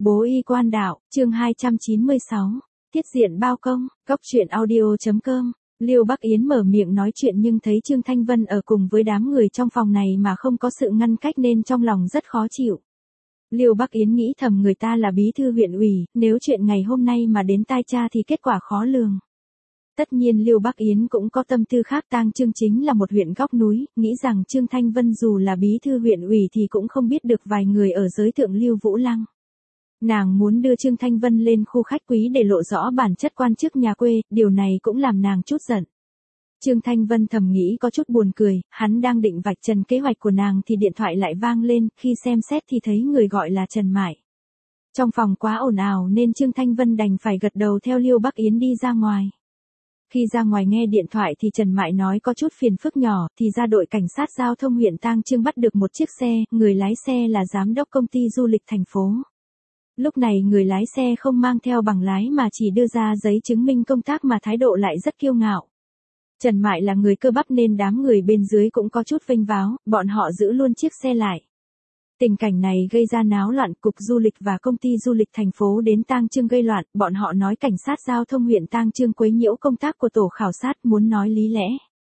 Bố y quan đạo, chương 296. Tiết diện bao công, Cóc truyện audio.com. Liêu Bắc Yến mở miệng nói chuyện nhưng thấy Trương Thanh Vân ở cùng với đám người trong phòng này mà không có sự ngăn cách nên trong lòng rất khó chịu. Liêu Bắc Yến nghĩ thầm người ta là bí thư huyện ủy, nếu chuyện ngày hôm nay mà đến tai cha thì kết quả khó lường. Tất nhiên Liêu Bắc Yến cũng có tâm tư khác. Tang Chương chính là một huyện góc núi, nghĩ rằng Trương Thanh Vân dù là bí thư huyện ủy thì cũng không biết được vài người ở giới thượng lưu Vũ Lăng. Nàng muốn đưa Trương Thanh Vân lên khu khách quý để lộ rõ bản chất quan chức nhà quê, điều này cũng làm nàng chút giận. Trương Thanh Vân thầm nghĩ có chút buồn cười, hắn đang định vạch trần kế hoạch của nàng thì điện thoại lại vang lên, khi xem xét thì thấy người gọi là Trần Mại. Trong phòng quá ồn ào nên Trương Thanh Vân đành phải gật đầu theo Liêu Bắc Yến đi ra ngoài. Khi ra ngoài nghe điện thoại thì Trần Mại nói có chút phiền phức nhỏ, thì ra đội cảnh sát giao thông huyện Tang Chương bắt được một chiếc xe, người lái xe là giám đốc công ty du lịch thành phố. Lúc này người lái xe không mang theo bằng lái mà chỉ đưa ra giấy chứng minh công tác mà thái độ lại rất kiêu ngạo. Trần Mại là người cơ bắp nên đám người bên dưới cũng có chút vênh váo, bọn họ giữ luôn chiếc xe lại. Tình cảnh này gây ra náo loạn, cục du lịch và công ty du lịch thành phố đến Tang Chương gây loạn, bọn họ nói cảnh sát giao thông huyện Tang Chương quấy nhiễu công tác của tổ khảo sát, muốn nói lý lẽ.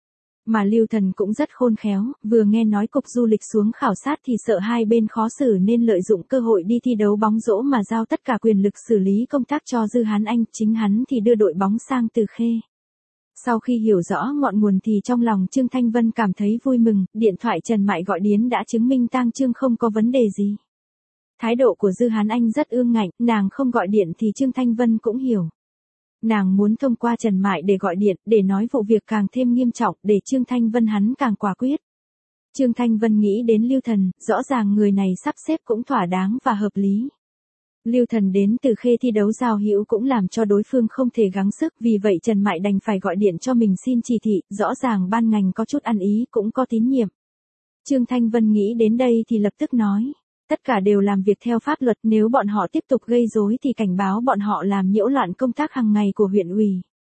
Mà Lưu Thần cũng rất khôn khéo, vừa nghe nói cục du lịch xuống khảo sát thì sợ hai bên khó xử nên lợi dụng cơ hội đi thi đấu bóng rổ mà giao tất cả quyền lực xử lý công tác cho Dư Hán Anh, chính hắn thì đưa đội bóng sang Từ Khê. Sau khi hiểu rõ ngọn nguồn thì trong lòng Trương Thanh Vân cảm thấy vui mừng, điện thoại Trần Mại gọi đến đã chứng minh Tang Chương không có vấn đề gì. Thái độ của Dư Hán Anh rất ương ngạnh, nàng không gọi điện thì Trương Thanh Vân cũng hiểu. Nàng muốn thông qua Trần Mại để gọi điện, để nói vụ việc càng thêm nghiêm trọng, để Trương Thanh Vân hắn càng quả quyết. Trương Thanh Vân nghĩ đến Lưu Thần, rõ ràng người này sắp xếp cũng thỏa đáng và hợp lý. Lưu Thần đến Từ Khê thi đấu giao hữu cũng làm cho đối phương không thể gắng sức, vì vậy Trần Mại đành phải gọi điện cho mình xin chỉ thị, rõ ràng ban ngành có chút ăn ý, cũng có tín nhiệm. Trương Thanh Vân nghĩ đến đây thì lập tức nói, tất cả đều làm việc theo pháp luật, nếu bọn họ tiếp tục gây rối thì cảnh báo bọn họ làm nhiễu loạn công tác hàng ngày của huyện ủy.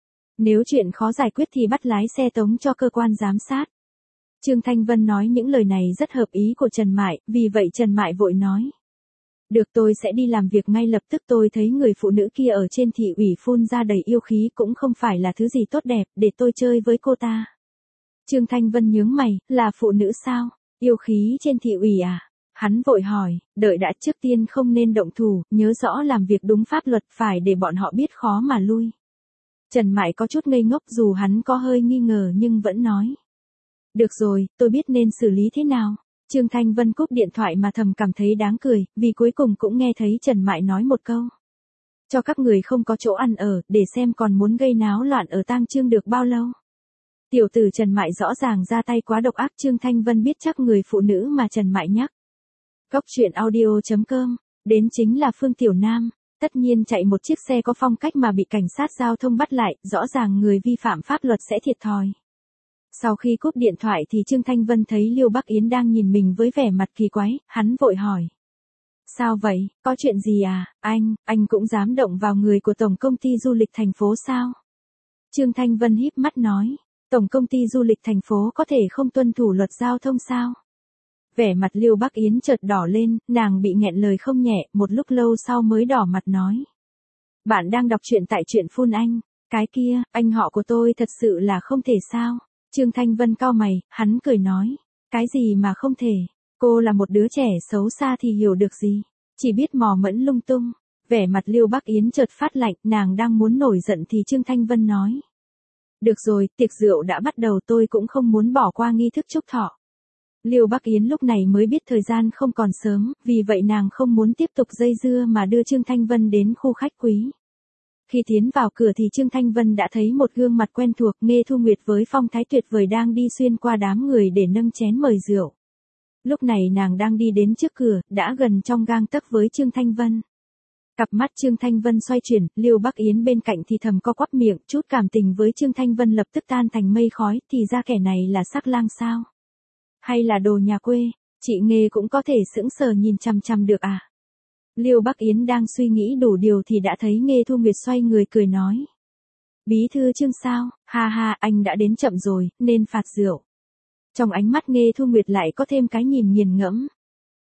Nếu chuyện khó giải quyết thì bắt lái xe tống cho cơ quan giám sát. Trương Thanh Vân nói những lời này rất hợp ý của Trần Mại, vì vậy Trần Mại vội nói. Được, tôi sẽ đi làm việc ngay lập tức. Tôi thấy người phụ nữ kia ở trên thị ủy phun ra đầy yêu khí cũng không phải là thứ gì tốt đẹp, để tôi chơi với cô ta. Trương Thanh Vân nhướng mày, là phụ nữ sao? Yêu khí trên thị ủy à? Hắn vội hỏi, đợi đã, trước tiên không nên động thủ, nhớ rõ làm việc đúng pháp luật, phải để bọn họ biết khó mà lui. Trần Mại có chút ngây ngốc, dù hắn có hơi nghi ngờ nhưng vẫn nói. Được rồi, tôi biết nên xử lý thế nào. Trương Thanh Vân cúp điện thoại mà thầm cảm thấy đáng cười, vì cuối cùng cũng nghe thấy Trần Mại nói một câu. Cho các người không có chỗ ăn ở, để xem còn muốn gây náo loạn ở Tang Chương được bao lâu. Tiểu tử Trần Mại rõ ràng ra tay quá độc ác. Trương Thanh Vân biết chắc người phụ nữ mà Trần Mại nhắc. Cóc truyện audio.com, đến chính là Phương Tiểu Nam. Tất nhiên chạy một chiếc xe có phong cách mà bị cảnh sát giao thông bắt lại, rõ ràng người vi phạm pháp luật sẽ thiệt thòi. Sau khi cúp điện thoại thì Trương Thanh Vân thấy Liêu Bắc Yến đang nhìn mình với vẻ mặt kỳ quái, hắn vội hỏi. Sao vậy, có chuyện gì à, anh cũng dám động vào người của Tổng công ty du lịch thành phố sao? Trương Thanh Vân híp mắt nói, Tổng công ty du lịch thành phố có thể không tuân thủ luật giao thông sao? Vẻ mặt Liêu Bắc Yến chợt đỏ lên, nàng bị nghẹn lời không nhẹ, một lúc lâu sau mới đỏ mặt nói. Bạn đang đọc truyện tại truyện Phun Anh, cái kia, anh họ của tôi thật sự là không thể sao? Trương Thanh Vân cau mày, hắn cười nói. Cái gì mà không thể, cô là một đứa trẻ xấu xa thì hiểu được gì, chỉ biết mò mẫm lung tung. Vẻ mặt Liêu Bắc Yến chợt phát lạnh, nàng đang muốn nổi giận thì Trương Thanh Vân nói. Được rồi, tiệc rượu đã bắt đầu, tôi cũng không muốn bỏ qua nghi thức chúc thọ. Liêu Bắc Yến lúc này mới biết thời gian không còn sớm, vì vậy nàng không muốn tiếp tục dây dưa mà đưa Trương Thanh Vân đến khu khách quý. Khi tiến vào cửa thì Trương Thanh Vân đã thấy một gương mặt quen thuộc, Nghê Thu Nguyệt với phong thái tuyệt vời đang đi xuyên qua đám người để nâng chén mời rượu. Lúc này nàng đang đi đến trước cửa, đã gần trong gang tấc với Trương Thanh Vân. Cặp mắt Trương Thanh Vân xoay chuyển, Liêu Bắc Yến bên cạnh thì thầm co quắp miệng, chút cảm tình với Trương Thanh Vân lập tức tan thành mây khói, thì ra kẻ này là sắc lang sao? Hay là đồ nhà quê, chị Nghê cũng có thể sững sờ nhìn chằm chằm được à? Liêu Bắc Yến đang suy nghĩ đủ điều thì đã thấy Nghê Thu Nguyệt xoay người cười nói. Bí thư Trương sao, ha ha, anh đã đến chậm rồi, nên phạt rượu. Trong ánh mắt Nghê Thu Nguyệt lại có thêm cái nhìn nghiền ngẫm.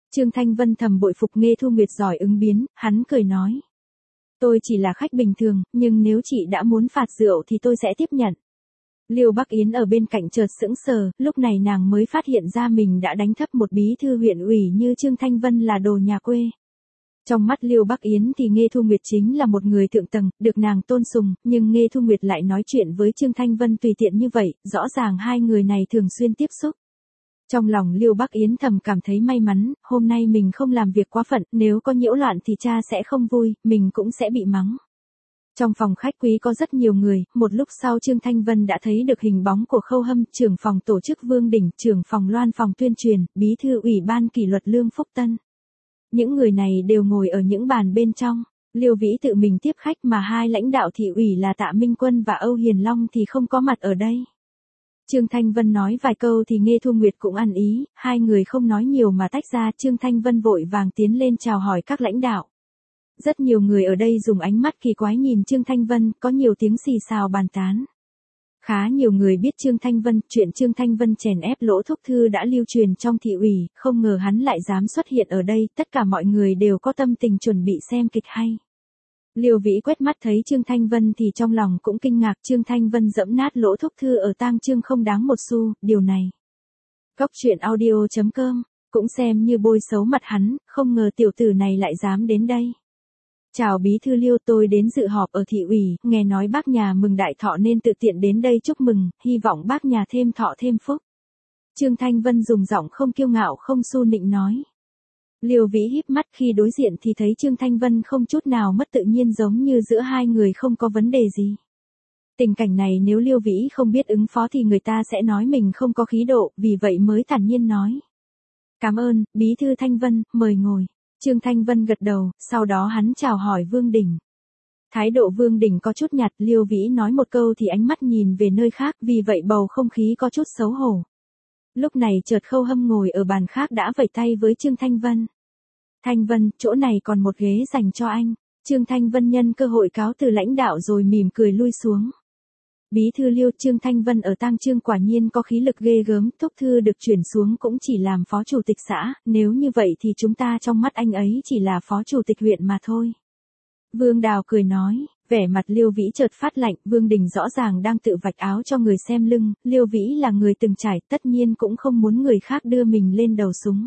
Trương Thanh Vân thầm bội phục Nghê Thu Nguyệt giỏi ứng biến, hắn cười nói. Tôi chỉ là khách bình thường, nhưng nếu chị đã muốn phạt rượu thì tôi sẽ tiếp nhận. Liêu Bắc Yến ở bên cạnh chợt sững sờ, lúc này nàng mới phát hiện ra mình đã đánh thấp một bí thư huyện ủy như Trương Thanh Vân là đồ nhà quê. Trong mắt Liêu Bắc Yến thì Nghê Thu Nguyệt chính là một người thượng tầng, được nàng tôn sùng, nhưng Nghê Thu Nguyệt lại nói chuyện với Trương Thanh Vân tùy tiện như vậy, rõ ràng hai người này thường xuyên tiếp xúc. Trong lòng Liêu Bắc Yến thầm cảm thấy may mắn, hôm nay mình không làm việc quá phận, nếu có nhiễu loạn thì cha sẽ không vui, mình cũng sẽ bị mắng. Trong phòng khách quý có rất nhiều người, một lúc sau Trương Thanh Vân đã thấy được hình bóng của Khâu Hâm, trưởng phòng tổ chức Vương Đình, trưởng phòng Loan phòng tuyên truyền, bí thư ủy ban kỷ luật Lương Phúc Tân. Những người này đều ngồi ở những bàn bên trong. Liêu Vĩ tự mình tiếp khách mà hai lãnh đạo thị ủy là Tạ Minh Quân và Âu Hiền Long thì không có mặt ở đây. Trương Thanh Vân nói vài câu thì Nghê Thu Nguyệt cũng ăn ý, hai người không nói nhiều mà tách ra. Trương Thanh Vân vội vàng tiến lên chào hỏi các lãnh đạo. Rất nhiều người ở đây dùng ánh mắt kỳ quái nhìn Trương Thanh Vân, có nhiều tiếng xì xào bàn tán. Khá nhiều người biết Trương Thanh Vân, chuyện Trương Thanh Vân chèn ép Lỗ Thúc Thư đã lưu truyền trong thị ủy, không ngờ hắn lại dám xuất hiện ở đây, tất cả mọi người đều có tâm tình chuẩn bị xem kịch hay. Liêu Vĩ quét mắt thấy Trương Thanh Vân thì trong lòng cũng kinh ngạc, Trương Thanh Vân giẫm nát Lỗ Thúc Thư ở tang chương không đáng một xu, điều này. Cóc truyện audio.com, cũng xem như bôi xấu mặt hắn, không ngờ tiểu tử này lại dám đến đây. Chào bí thư Liêu, tôi đến dự họp ở thị ủy, nghe nói bác nhà mừng đại thọ nên tự tiện đến đây chúc mừng, hy vọng bác nhà thêm thọ thêm phúc. Trương Thanh Vân dùng giọng không kiêu ngạo không su nịnh nói. Liêu Vĩ híp mắt khi đối diện thì thấy Trương Thanh Vân không chút nào mất tự nhiên, giống như giữa hai người không có vấn đề gì. Tình cảnh này nếu Liêu Vĩ không biết ứng phó thì người ta sẽ nói mình không có khí độ, vì vậy mới thản nhiên nói. Cảm ơn, bí thư Thanh Vân, mời ngồi. Trương Thanh Vân gật đầu, sau đó hắn chào hỏi Vương Đình. Thái độ Vương Đình có chút nhạt, Liêu Vĩ nói một câu thì ánh mắt nhìn về nơi khác, vì vậy bầu không khí có chút xấu hổ. Lúc này chợt Khâu Hâm ngồi ở bàn khác đã vẫy tay với Trương Thanh Vân. Thanh Vân, chỗ này còn một ghế dành cho anh. Trương Thanh Vân nhân cơ hội cáo từ lãnh đạo rồi mỉm cười lui xuống. Bí thư Liêu, Trương Thanh Vân ở tang chương quả nhiên có khí lực ghê gớm, Thúc Thư được chuyển xuống cũng chỉ làm phó chủ tịch xã, nếu như vậy thì chúng ta trong mắt anh ấy chỉ là phó chủ tịch huyện mà thôi. Vương Đào cười nói, vẻ mặt Liêu Vĩ chợt phát lạnh, Vương Đình rõ ràng đang tự vạch áo cho người xem lưng, Liêu Vĩ là người từng trải, tất nhiên cũng không muốn người khác đưa mình lên đầu súng.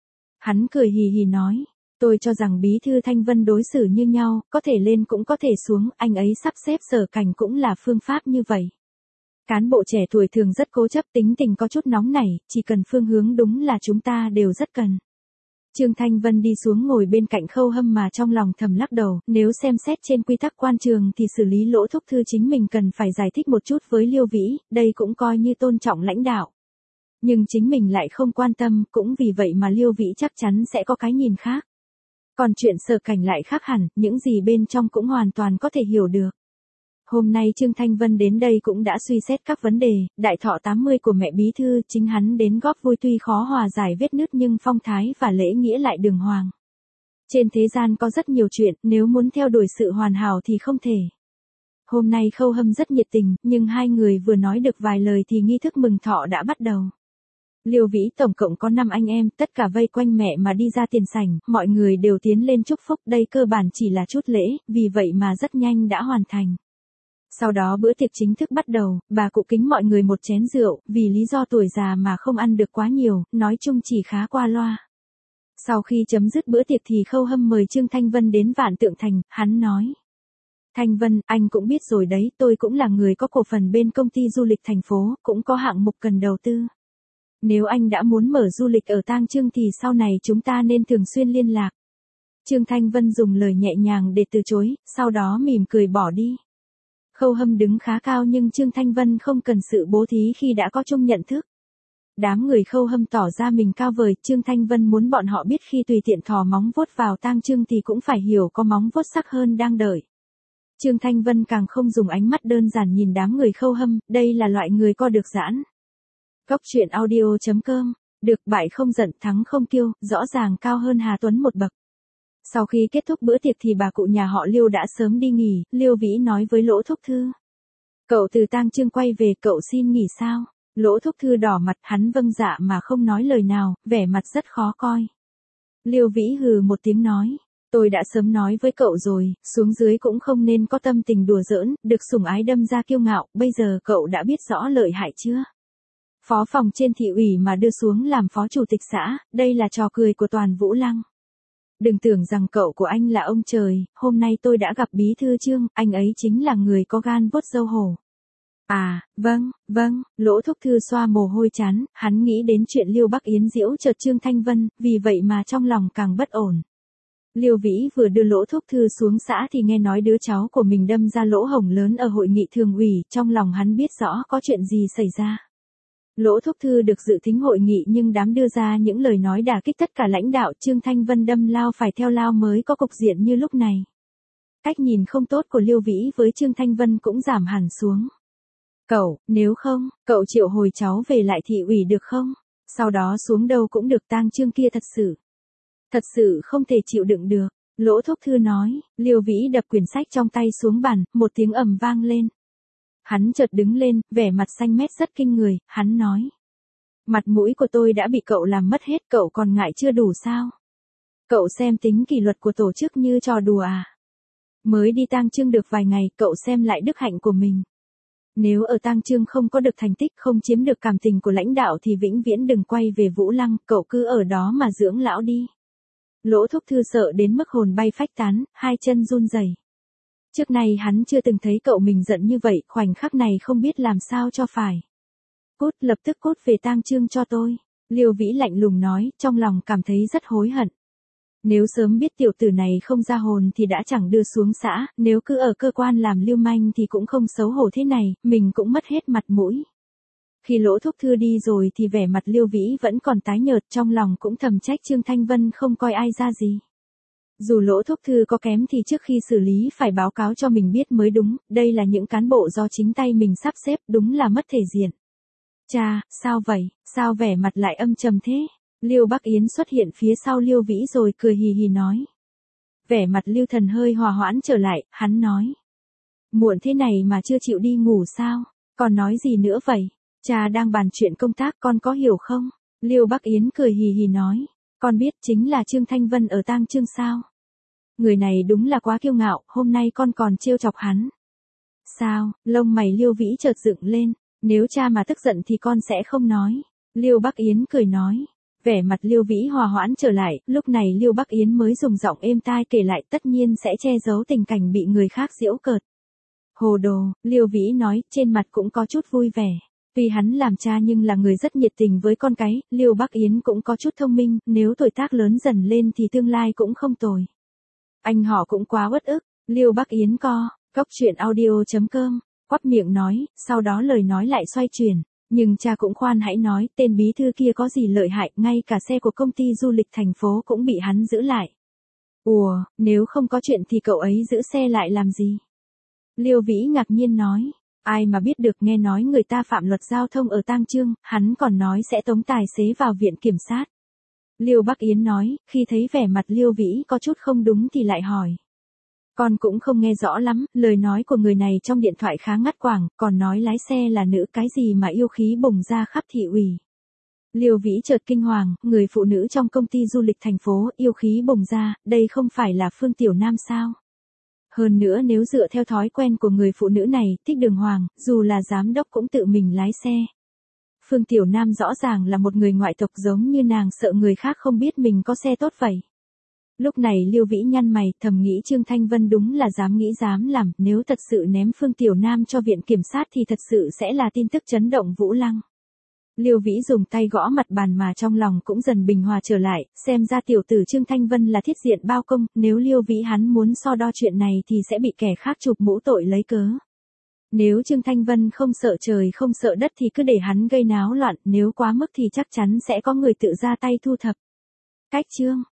Hắn cười hì hì nói. Tôi cho rằng bí thư Thanh Vân đối xử như nhau, có thể lên cũng có thể xuống, anh ấy sắp xếp Sở Cảnh cũng là phương pháp như vậy. Cán bộ trẻ tuổi thường rất cố chấp, tính tình có chút nóng nảy, chỉ cần phương hướng đúng là chúng ta đều rất cần. Trương Thanh Vân đi xuống ngồi bên cạnh Khâu Hâm mà trong lòng thầm lắc đầu, nếu xem xét trên quy tắc quan trường thì xử lý Lỗ Thúc Thư chính mình cần phải giải thích một chút với Liêu Vĩ, đây cũng coi như tôn trọng lãnh đạo. Nhưng chính mình lại không quan tâm, cũng vì vậy mà Liêu Vĩ chắc chắn sẽ có cái nhìn khác. Còn chuyện Sở Cảnh lại khác hẳn, những gì bên trong cũng hoàn toàn có thể hiểu được. Hôm nay Trương Thanh Vân đến đây cũng đã suy xét các vấn đề, đại thọ 80 của mẹ bí thư, chính hắn đến góp vui tuy khó hòa giải vết nứt nhưng phong thái và lễ nghĩa lại đường hoàng. Trên thế gian có rất nhiều chuyện, nếu muốn theo đuổi sự hoàn hảo thì không thể. Hôm nay Khâu Hâm rất nhiệt tình, nhưng hai người vừa nói được vài lời thì nghi thức mừng thọ đã bắt đầu. Liêu Vĩ tổng cộng có 5 anh em, tất cả vây quanh mẹ mà đi ra tiền sảnh, mọi người đều tiến lên chúc phúc, đây cơ bản chỉ là chút lễ, vì vậy mà rất nhanh đã hoàn thành. Sau đó bữa tiệc chính thức bắt đầu, bà cụ kính mọi người một chén rượu, vì lý do tuổi già mà không ăn được quá nhiều, nói chung chỉ khá qua loa. Sau khi chấm dứt bữa tiệc thì Khâu Hâm mời Trương Thanh Vân đến Vạn Tượng Thành, hắn nói. Thanh Vân, anh cũng biết rồi đấy, tôi cũng là người có cổ phần bên công ty du lịch thành phố, cũng có hạng mục cần đầu tư. Nếu anh đã muốn mở du lịch ở tang chương thì sau này chúng ta nên thường xuyên liên lạc. Trương Thanh Vân dùng lời nhẹ nhàng để từ chối, sau đó mỉm cười bỏ đi. Khâu Hâm đứng khá cao nhưng Trương Thanh Vân không cần sự bố thí khi đã có chung nhận thức. Đám người Khâu Hâm tỏ ra mình cao vời, Trương Thanh Vân muốn bọn họ biết khi tùy tiện thò móng vuốt vào tang chương thì cũng phải hiểu có móng vuốt sắc hơn đang đợi. Trương Thanh Vân càng không dùng ánh mắt đơn giản nhìn đám người Khâu Hâm, đây là loại người co được giãn. Cóc truyện audio.com, được bại không giận thắng không kiêu, rõ ràng cao hơn Hà Tuấn một bậc. Sau khi kết thúc bữa tiệc thì bà cụ nhà họ Liêu đã sớm đi nghỉ, Liêu Vĩ nói với Lỗ Thúc Thư. Cậu từ tang chương quay về, cậu xin nghỉ sao? Lỗ Thúc Thư đỏ mặt, hắn vâng dạ mà không nói lời nào, vẻ mặt rất khó coi. Liêu Vĩ hừ một tiếng nói. Tôi đã sớm nói với cậu rồi, xuống dưới cũng không nên có tâm tình đùa giỡn, được sủng ái đâm ra kiêu ngạo, bây giờ cậu đã biết rõ lợi hại chưa? Phó phòng trên thị ủy mà đưa xuống làm phó chủ tịch xã, đây là trò cười của toàn Vũ Lăng. Đừng tưởng rằng cậu của anh là ông trời, hôm nay tôi đã gặp bí thư Trương, anh ấy chính là người có gan vuốt râu hổ. À, vâng, Lỗ Thúc Thư xoa mồ hôi chán, hắn nghĩ đến chuyện Liêu Bắc Yến giễu chợt Trương Thanh Vân, vì vậy mà trong lòng càng bất ổn. Liêu Vĩ vừa đưa Lỗ Thúc Thư xuống xã thì nghe nói đứa cháu của mình đâm ra lỗ hổng lớn ở hội nghị thường ủy, trong lòng hắn biết rõ có chuyện gì xảy ra. Lỗ Thúc Thư được dự thính hội nghị nhưng đám đưa ra những lời nói đả kích tất cả lãnh đạo, Trương Thanh Vân đâm lao phải theo lao mới có cục diện như lúc này. Cách nhìn không tốt của Liêu Vĩ với Trương Thanh Vân cũng giảm hẳn xuống. Nếu không, cậu triệu hồi cháu về lại thị ủy được không? Sau đó xuống đâu cũng được, tang Trương kia thật sự không thể chịu đựng được. Lỗ Thúc Thư nói. Liêu Vĩ đập quyển sách trong tay xuống bàn, một tiếng ầm vang lên. Hắn chợt đứng lên, vẻ mặt xanh mét rất kinh người, hắn nói. Mặt mũi của tôi đã bị cậu làm mất hết, cậu còn ngại chưa đủ sao? Cậu xem tính kỷ luật của tổ chức như trò đùa à? Mới đi tang Trương được vài ngày, cậu xem lại đức hạnh của mình. Nếu ở tang Trương không có được thành tích, không chiếm được cảm tình của lãnh đạo thì vĩnh viễn đừng quay về Vũ Lăng, cậu cứ ở đó mà dưỡng lão đi. Lỗ Thúc Thư sợ đến mức hồn bay phách tán, hai chân run rẩy. Trước này hắn chưa từng thấy cậu mình giận như vậy, khoảnh khắc này không biết làm sao cho phải. Lập tức cút về tang Trương cho tôi. Liêu Vĩ lạnh lùng nói, trong lòng cảm thấy rất hối hận. Nếu sớm biết tiểu tử này không ra hồn thì đã chẳng đưa xuống xã, nếu cứ ở cơ quan làm lưu manh thì cũng không xấu hổ thế này, mình cũng mất hết mặt mũi. Khi Lỗ Thúc Thư đi rồi thì vẻ mặt Liêu Vĩ vẫn còn tái nhợt, trong lòng cũng thầm trách Trương Thanh Vân không coi ai ra gì. Dù Lỗ Thúc Thư có kém thì trước khi xử lý phải báo cáo cho mình biết mới đúng, đây là những cán bộ do chính tay mình sắp xếp, đúng là mất thể diện. Cha, sao vậy, sao vẻ mặt lại âm trầm thế? Liêu Bắc Yến xuất hiện phía sau Liêu Vĩ rồi cười hì hì nói. Vẻ mặt Liêu Thần hơi hòa hoãn trở lại, hắn nói. Muộn thế này mà chưa chịu đi ngủ sao, còn nói gì nữa vậy? Cha đang bàn chuyện công tác, con có hiểu không? Liêu Bắc Yến cười hì hì nói. Con biết chính là Trương Thanh Vân ở tang Trương sao? Người này đúng là quá kiêu ngạo, hôm nay con còn trêu chọc hắn. Sao? Lông mày Liêu Vĩ chợt dựng lên. Nếu cha mà tức giận thì con sẽ không nói. Liêu Bắc Yến cười nói. Vẻ mặt Liêu Vĩ hòa hoãn trở lại, lúc này Liêu Bắc Yến mới dùng giọng êm tai kể lại, tất nhiên sẽ che giấu tình cảnh bị người khác giễu cợt. Hồ đồ, Liêu Vĩ nói, trên mặt cũng có chút vui vẻ. Tuy hắn làm cha nhưng là người rất nhiệt tình với con cái, Liêu Bắc Yến cũng có chút thông minh, nếu tuổi tác lớn dần lên thì tương lai cũng không tồi. Anh họ cũng quá uất ức. Liêu Bắc Yến cóc truyện audio.com, quắp miệng nói, sau đó lời nói lại xoay chuyển. Nhưng cha cũng khoan hãy nói, tên bí thư kia có gì lợi hại, ngay cả xe của công ty du lịch thành phố cũng bị hắn giữ lại. Ủa, nếu không có chuyện thì cậu ấy giữ xe lại làm gì? Liêu Vĩ ngạc nhiên nói, ai mà biết được, nghe nói người ta phạm luật giao thông ở tang Trương, hắn còn nói sẽ tống tài xế vào viện kiểm sát. Liêu Bắc Yến nói, khi thấy vẻ mặt Liêu Vĩ có chút không đúng thì lại hỏi. Con cũng không nghe rõ lắm, lời nói của người này trong điện thoại khá ngắt quãng, còn nói lái xe là nữ, cái gì mà yêu khí bùng ra khắp thị ủy. Liêu Vĩ chợt kinh hoàng, người phụ nữ trong công ty du lịch thành phố, yêu khí bùng ra, đây không phải là Phương Tiểu Nam sao? Hơn nữa nếu dựa theo thói quen của người phụ nữ này, thích đường hoàng, dù là giám đốc cũng tự mình lái xe. Phương Tiểu Nam rõ ràng là một người ngoại tộc, giống như nàng sợ người khác không biết mình có xe tốt vậy. Lúc này Liêu Vĩ nhăn mày, thầm nghĩ Trương Thanh Vân đúng là dám nghĩ dám làm, nếu thật sự ném Phương Tiểu Nam cho viện kiểm sát thì thật sự sẽ là tin tức chấn động Vũ Lăng. Liêu Vĩ dùng tay gõ mặt bàn mà trong lòng cũng dần bình hòa trở lại, xem ra tiểu tử Trương Thanh Vân là thiết diện bao công, nếu Liêu Vĩ hắn muốn so đo chuyện này thì sẽ bị kẻ khác chụp mũ tội lấy cớ. Nếu Trương Thanh Vân không sợ trời không sợ đất thì cứ để hắn gây náo loạn, nếu quá mức thì chắc chắn sẽ có người tự ra tay thu thập. Cách chương